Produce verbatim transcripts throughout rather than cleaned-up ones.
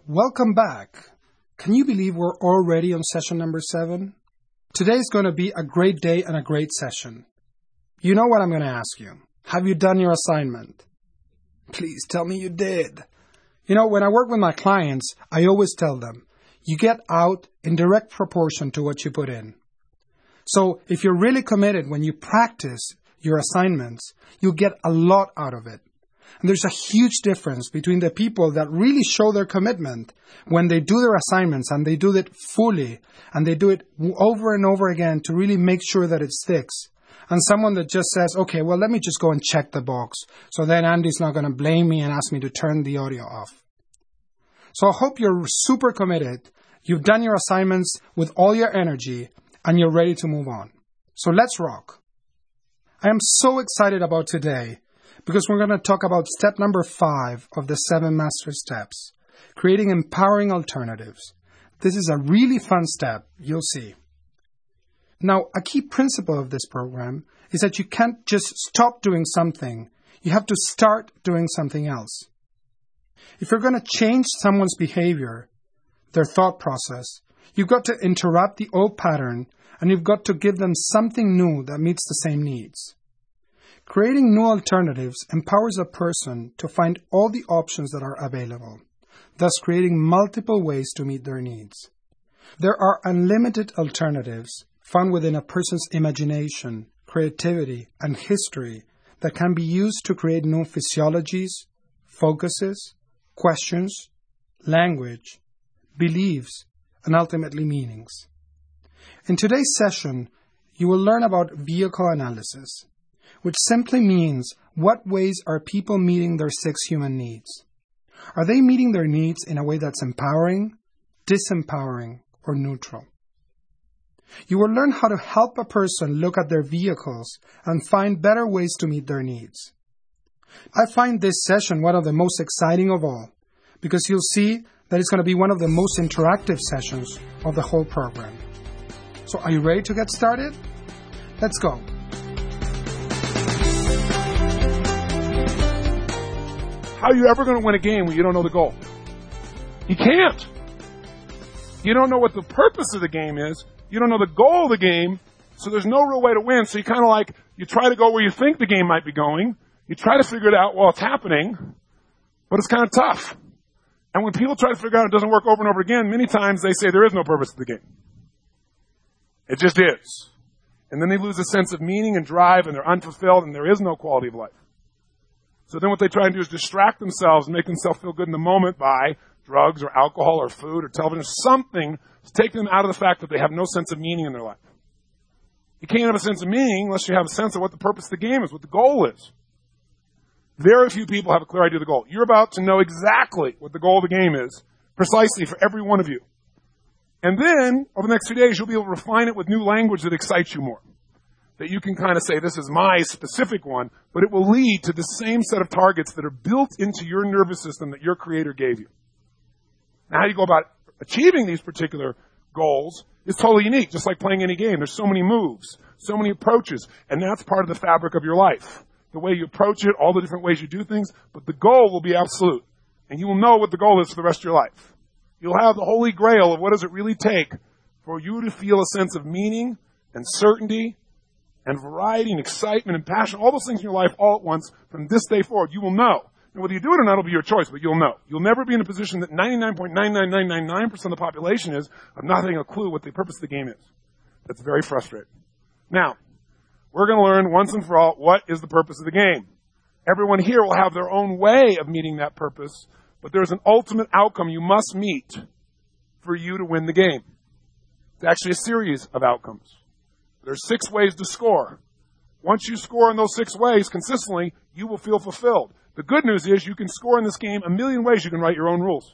Welcome back. Can you believe we're already on session number seven? Today's going to be a great day and a great session. You know what I'm going to ask you. Have you done your assignment? Please tell me you did. You know, when I work with my clients, I always tell them, you get out in direct proportion to what you put in. So if you're really committed when you practice your assignments, you'll get a lot out of it. And there's a huge difference between the people that really show their commitment when they do their assignments and they do it fully and they do it over and over again to really make sure that it sticks. And someone that just says, okay, well, let me just go and check the box. So then Andy's not going to blame me and ask me to turn the audio off. So I hope you're super committed. You've done your assignments with all your energy and you're ready to move on. So let's rock. I am so excited about today because we're going to talk about step number five of the seven master steps, creating empowering alternatives. This is a really fun step, you'll see. Now, a key principle of this program is that you can't just stop doing something. You have to start doing something else. If you're going to change someone's behavior, their thought process, you've got to interrupt the old pattern and you've got to give them something new that meets the same needs. Creating new alternatives empowers a person to find all the options that are available, thus creating multiple ways to meet their needs. There are unlimited alternatives found within a person's imagination, creativity, and history that can be used to create new physiologies, focuses, questions, language, beliefs, and ultimately meanings. In today's session, you will learn about vehicle analysis, which simply means what ways are people meeting their six human needs. Are they meeting their needs in a way that's empowering, disempowering, or neutral? You will learn how to help a person look at their vehicles and find better ways to meet their needs. I find this session one of the most exciting of all because you'll see that it's going to be one of the most interactive sessions of the whole program. So are you ready to get started? Let's go. How are you ever going to win a game when you don't know the goal? You can't. You don't know what the purpose of the game is. You don't know the goal of the game, so there's no real way to win. So you kind of like, you try to go where you think the game might be going. You try to figure it out while it's happening, but it's kind of tough. And when people try to figure out it doesn't work over and over again, many times they say there is no purpose to the game. It just is. And then they lose a sense of meaning and drive, and they're unfulfilled, and there is no quality of life. So then what they try and do is distract themselves and make themselves feel good in the moment by drugs or alcohol or food or television, something to take them out of the fact that they have no sense of meaning in their life. You can't have a sense of meaning unless you have a sense of what the purpose of the game is, what the goal is. Very few people have a clear idea of the goal. You're about to know exactly what the goal of the game is, precisely for every one of you. And then, over the next few days, you'll be able to refine it with new language that excites you more. That you can kind of say, this is my specific one, but it will lead to the same set of targets that are built into your nervous system that your creator gave you. Now, how you go about achieving these particular goals is totally unique, just like playing any game. There's so many moves, so many approaches, and that's part of the fabric of your life. The way you approach it, all the different ways you do things, but the goal will be absolute. And you will know what the goal is for the rest of your life. You'll have the holy grail of what does it really take for you to feel a sense of meaning and certainty and variety and excitement and passion, all those things in your life all at once from this day forward. You will know. And whether you do it or not will be your choice, but you'll know. You'll never be in a position that ninety-nine point nine nine nine nine nine percent of the population is of not having a clue what the purpose of the game is. That's very frustrating. Now, we're going to learn once and for all what is the purpose of the game. Everyone here will have their own way of meeting that purpose, but there's an ultimate outcome you must meet for you to win the game. It's actually a series of outcomes. There's six ways to score. Once you score in those six ways consistently, you will feel fulfilled. The good news is you can score in this game a million ways. You can write your own rules.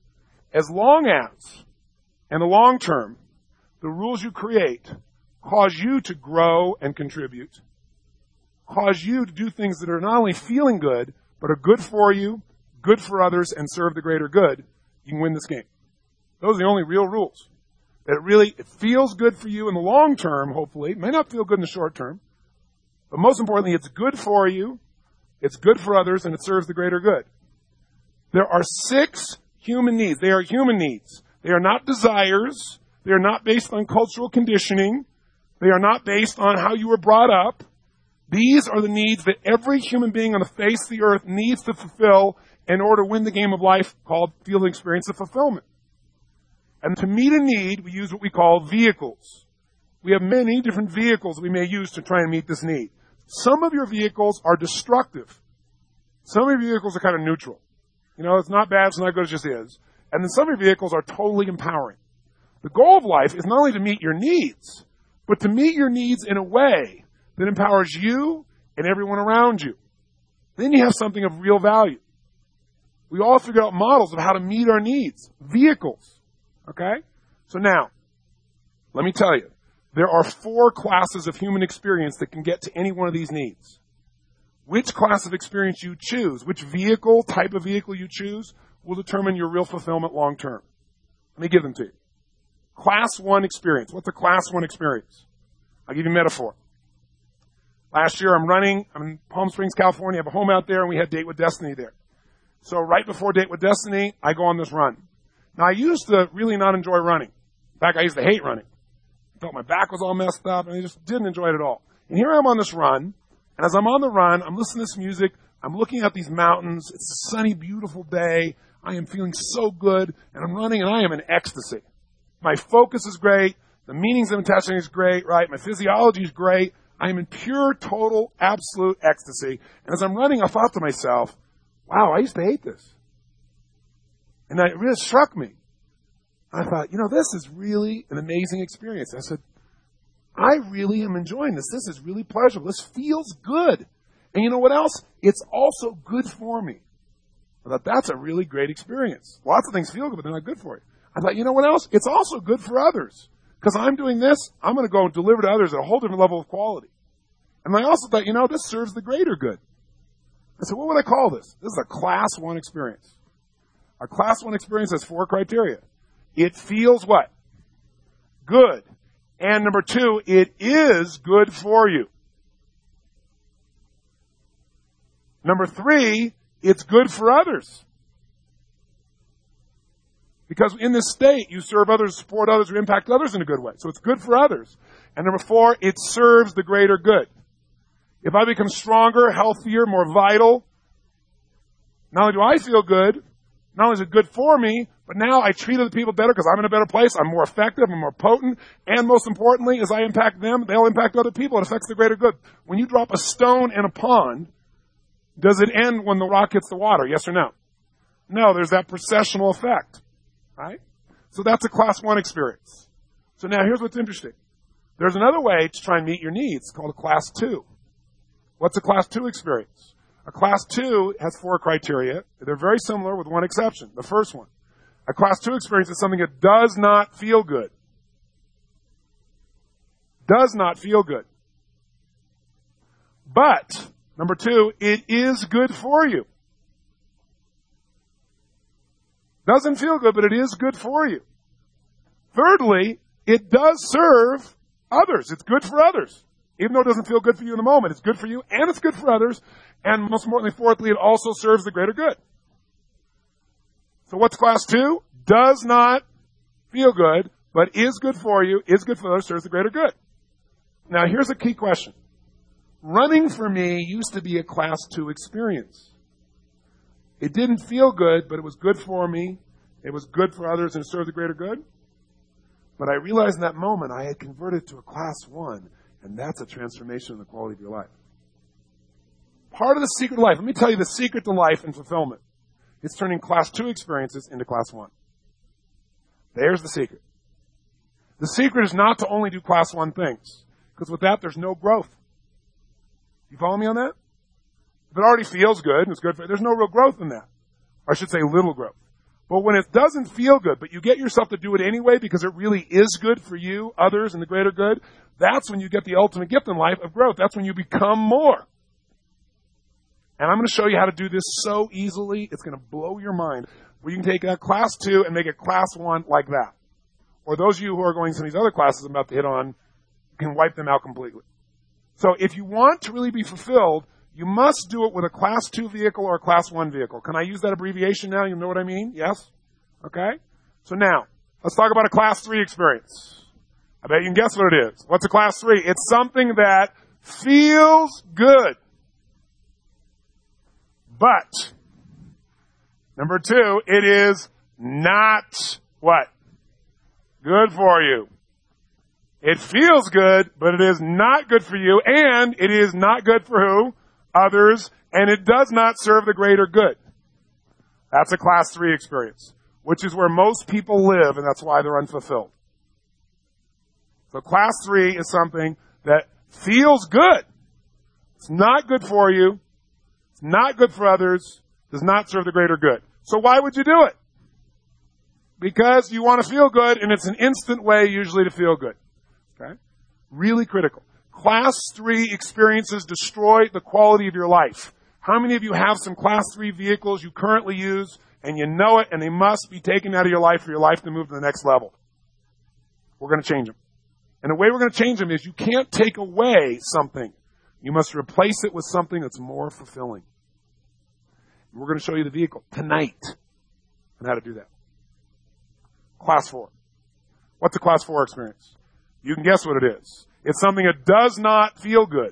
As long as, in the long term, the rules you create cause you to grow and contribute, cause you to do things that are not only feeling good, but are good for you, good for others, and serve the greater good, you can win this game. Those are the only real rules. That it really, it feels good for you in the long term, hopefully. It may not feel good in the short term. But most importantly, it's good for you, it's good for others, and it serves the greater good. There are six human needs. They are human needs. They are not desires. They are not based on cultural conditioning. They are not based on how you were brought up. These are the needs that every human being on the face of the earth needs to fulfill in order to win the game of life called field experience of fulfillment. And to meet a need, we use what we call vehicles. We have many different vehicles we may use to try and meet this need. Some of your vehicles are destructive. Some of your vehicles are kind of neutral. You know, it's not bad, it's not good, it just is. And then some of your vehicles are totally empowering. The goal of life is not only to meet your needs, but to meet your needs in a way that empowers you and everyone around you. Then you have something of real value. We all figure out models of how to meet our needs. Vehicles. Okay? So now, let me tell you, there are four classes of human experience that can get to any one of these needs. Which class of experience you choose, which vehicle, type of vehicle you choose, will determine your real fulfillment long term. Let me give them to you. Class one experience. What's a class one experience? I'll give you a metaphor. Last year I'm running, I'm in Palm Springs, California, I have a home out there, and we had Date with Destiny there. So right before Date with Destiny, I go on this run. Now I used to really not enjoy running. In fact, I used to hate running. I felt my back was all messed up, and I just didn't enjoy it at all. And here I'm on this run, and as I'm on the run, I'm listening to this music, I'm looking at these mountains, it's a sunny, beautiful day, I am feeling so good, and I'm running, and I am in ecstasy. My focus is great, the meanings I'm attaching is great, right? My physiology is great. I am in pure, total, absolute ecstasy. And as I'm running, I thought to myself, wow, I used to hate this. And it really struck me. I thought, you know, this is really an amazing experience. I said, I really am enjoying this. This is really pleasurable. This feels good. And you know what else? It's also good for me. I thought, that's a really great experience. Lots of things feel good, but they're not good for you. I thought, you know what else? It's also good for others. Because I'm doing this, I'm going to go and deliver to others at a whole different level of quality. And I also thought, you know, this serves the greater good. I said, what would I call this? This is a class one experience. A class one experience has four criteria. It feels what? Good. And number two, it is good for you. Number three, it's good for others. Because in this state, you serve others, support others, or impact others in a good way. So it's good for others. And number four, it serves the greater good. If I become stronger, healthier, more vital, not only do I feel good, not only is it good for me, but now I treat other people better because I'm in a better place, I'm more effective, I'm more potent, and most importantly, as I impact them, they'll impact other people. It affects the greater good. When you drop a stone in a pond, does it end when the rock hits the water? Yes or no? No, there's that processional effect. Right? So that's a class one experience. So now here's what's interesting. There's another way to try and meet your needs called a class two. What's a class two experience? A class two has four criteria. They're very similar with one exception. The first one. A class two experience is something that does not feel good. Does not feel good. But, number two, it is good for you. Doesn't feel good, but it is good for you. Thirdly, it does serve others. It's good for others. Even though it doesn't feel good for you in the moment, it's good for you and it's good for others. And most importantly, fourthly, it also serves the greater good. So what's class two? Does not feel good, but is good for you, is good for others, serves the greater good. Now here's a key question. Running for me used to be a class two experience. It didn't feel good, but it was good for me. It was good for others and it served the greater good. But I realized in that moment I had converted to a class one, and that's a transformation in the quality of your life. Part of the secret of life, let me tell you the secret to life and fulfillment. It's turning class two experiences into class one. There's the secret. The secret is not to only do class one things, because with that there's no growth. You follow me on that? If it already feels good and it's good for you, there's no real growth in that. Or I should say little growth. But when it doesn't feel good, but you get yourself to do it anyway because it really is good for you, others, and the greater good, that's when you get the ultimate gift in life of growth. That's when you become more. And I'm going to show you how to do this so easily, it's going to blow your mind. Where you can take a class two and make it class one like that. Or those of you who are going to some of these other classes I'm about to hit on can wipe them out completely. So if you want to really be fulfilled, you must do it with a class two vehicle or a class one vehicle. Can I use that abbreviation now? You know what I mean? Yes? Okay? So now, let's talk about a class three experience. I bet you can guess what it is. What's a class three? It's something that feels good. But, number two, it is not what? Good for you. It feels good, but it is not good for you, and it is not good for who? Others, and it does not serve the greater good. That's a class three experience, which is where most people live, and that's why they're unfulfilled. So class three is something that feels good. It's not good for you. It's not good for others. Does not serve the greater good. So why would you do it? Because you want to feel good, and it's an instant way usually to feel good. Okay? Really critical. Class three experiences destroy the quality of your life. How many of you have some class three vehicles you currently use, and you know it, and they must be taken out of your life for your life to move to the next level? We're going to change them. And the way we're going to change them is you can't take away something. You must replace it with something that's more fulfilling. We're going to show you the vehicle tonight and how to do that. Class four. What's a class four experience? You can guess what it is. It's something that does not feel good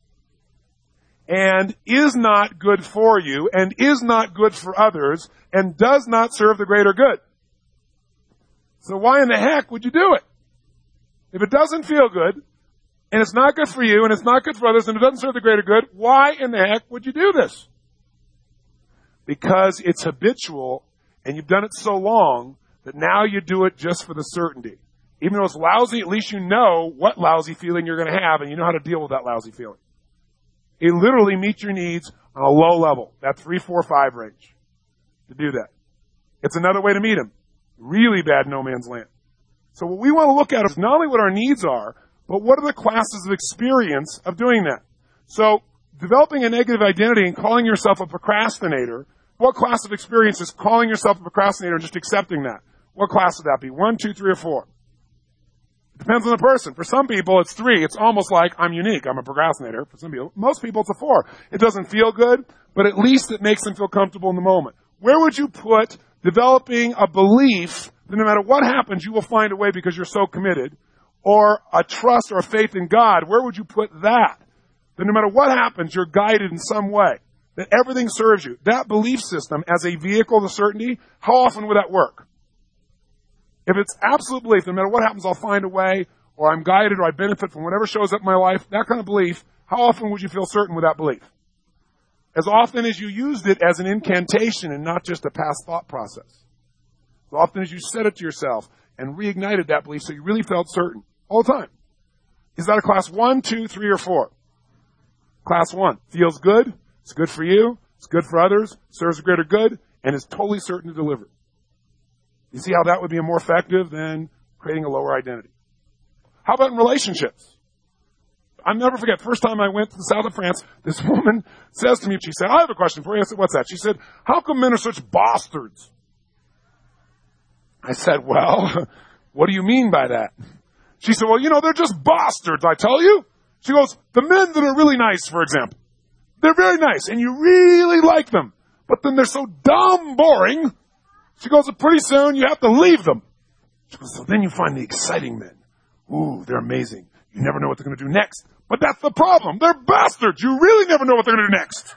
and is not good for you and is not good for others and does not serve the greater good. So why in the heck would you do it? If it doesn't feel good and it's not good for you and it's not good for others and it doesn't serve the greater good, why in the heck would you do this? Because it's habitual and you've done it so long that now you do it just for the certainty. Even though it's lousy, at least you know what lousy feeling you're going to have and you know how to deal with that lousy feeling. It literally meets your needs on a low level, that three, four, five range, to do that. It's another way to meet them. Really bad no man's land. So what we want to look at is not only what our needs are, but what are the classes of experience of doing that. So developing a negative identity and calling yourself a procrastinator, what class of experience is calling yourself a procrastinator and just accepting that? What class would that be? One, two, three, or four? It depends on the person. For some people, it's three. It's almost like I'm unique. I'm a procrastinator. For some people, most people, it's a four. It doesn't feel good, but at least it makes them feel comfortable in the moment. Where would you put developing a belief that no matter what happens, you will find a way because you're so committed, or a trust or a faith in God? Where would you put that? That no matter what happens, you're guided in some way, that everything serves you. That belief system as a vehicle to certainty, how often would that work? If it's absolute belief, no matter what happens, I'll find a way, or I'm guided, or I benefit from whatever shows up in my life, that kind of belief, how often would you feel certain with that belief? As often as you used it as an incantation and not just a past thought process. As often as you said it to yourself and reignited that belief so you really felt certain. All the time. Is that a class one, two, three, or four? Class one. Feels good. It's good for you. It's good for others. Serves a greater good. And is totally certain to deliver. You see how that would be more effective than creating a lower identity? How about in relationships? I'll never forget, first time I went to the south of France, this woman says to me, she said, I have a question for you. I said, what's that? She said, how come men are such bastards? I said, well, what do you mean by that? She said, well, you know, they're just bastards, I tell you. She goes, the men that are really nice, for example, they're very nice, and you really like them, but then they're so dumb boring. She goes, pretty soon you have to leave them. She goes, so then you find the exciting men. Ooh, they're amazing. You never know what they're going to do next. But that's the problem. They're bastards. You really never know what they're going to do next.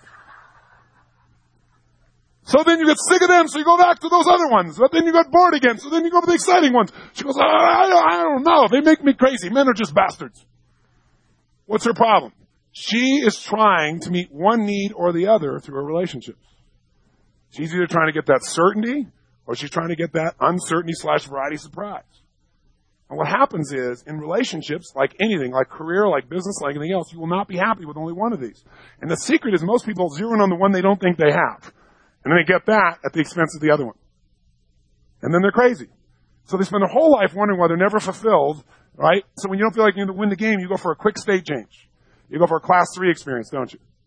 So then you get sick of them, so you go back to those other ones. But then you got bored again, so then you go to the exciting ones. She goes, I, I, I don't know. They make me crazy. Men are just bastards. What's her problem? She is trying to meet one need or the other through her relationships. She's either trying to get that certainty, or she's trying to get that uncertainty slash variety surprise. And what happens is, in relationships, like anything, like career, like business, like anything else, you will not be happy with only one of these. And the secret is most people zero in on the one they don't think they have. And then they get that at the expense of the other one. And then they're crazy. So they spend their whole life wondering why they're never fulfilled, right? So when you don't feel like you're going to win the game, you go for a quick state change. You go for a class three experience, don't you?